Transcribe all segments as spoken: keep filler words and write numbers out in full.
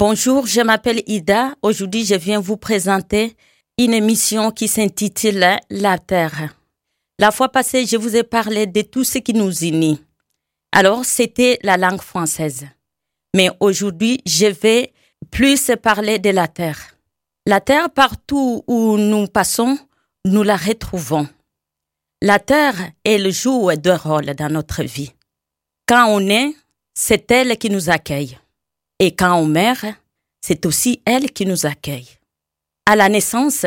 Bonjour, je m'appelle Ida. Aujourd'hui, je viens vous présenter une émission qui s'intitule La Terre. La fois passée, je vous ai parlé de tout ce qui nous unit. Alors, c'était la langue française. Mais aujourd'hui, je vais plus parler de la Terre. La Terre, partout où nous passons, nous la retrouvons. La Terre, elle joue deux rôles dans notre vie. Quand on est, c'est elle qui nous accueille. Et quand on meurt, c'est aussi elle qui nous accueille. À la naissance,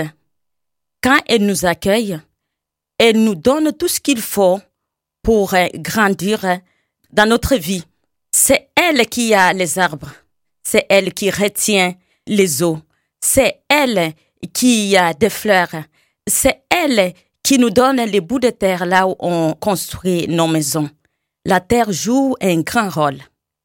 quand elle nous accueille, elle nous donne tout ce qu'il faut pour grandir dans notre vie. C'est elle qui a les arbres. C'est elle qui retient les eaux. C'est elle qui a des fleurs. C'est elle qui nous donne les bouts de terre là où on construit nos maisons. La terre joue un grand rôle.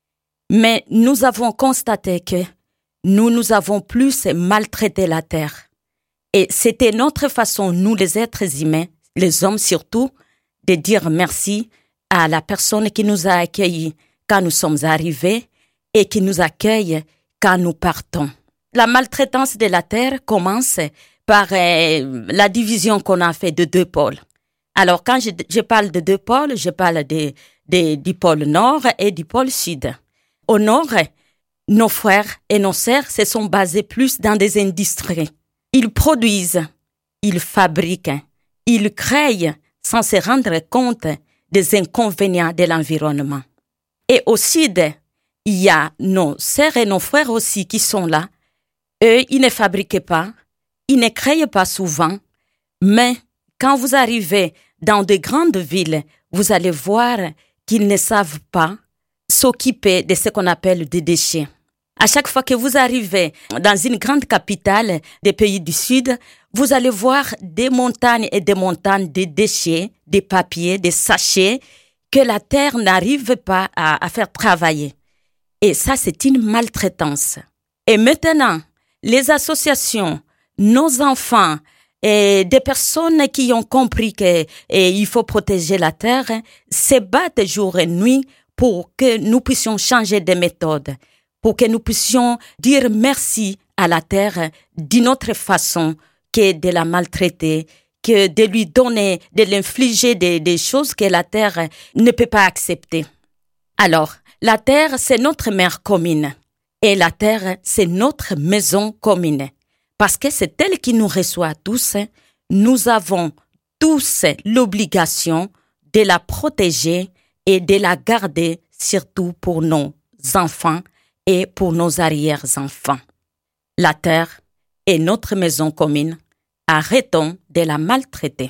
Mais nous avons constaté que nous, nous avons plus maltraité la terre. Et c'était notre façon, nous les êtres humains, les hommes surtout, de dire merci à la personne qui nous a accueillis quand nous sommes arrivés et qui nous accueille quand nous partons. La maltraitance de la terre commence par euh, la division qu'on a fait de deux pôles. Alors, quand je, je parle de deux pôles, je parle de, de, du pôle nord et du pôle sud. Au nord, nos frères et nos sœurs se sont basés plus dans des industries. Ils produisent, ils fabriquent, ils créent sans se rendre compte des inconvénients de l'environnement. Et au sud, il y a nos sœurs et nos frères aussi qui sont là. Eux, ils ne fabriquent pas, ils ne créent pas souvent, mais quand vous arrivez dans de grandes villes, vous allez voir qu'ils ne savent pas s'occuper de ce qu'on appelle des déchets. À chaque fois que vous arrivez dans une grande capitale des pays du Sud, vous allez voir des montagnes et des montagnes de déchets, des papiers, des sachets que la terre n'arrive pas à, à faire travailler. Et ça, c'est une maltraitance. Et maintenant, les associations, nos enfants et des personnes qui ont compris qu'il faut protéger la terre se battent jour et nuit pour que nous puissions changer de méthode, pour que nous puissions dire merci à la terre d'une autre façon que de la maltraiter, que de lui donner, de l'infliger des, des choses que la terre ne peut pas accepter. Alors, la terre, c'est notre mère commune. Et la terre, c'est notre maison commune. Parce que c'est elle qui nous reçoit tous. Nous avons tous l'obligation de la protéger et de la garder, surtout pour nos enfants et pour nos arrière-enfants. La terre est notre maison commune. Arrêtons de la maltraiter.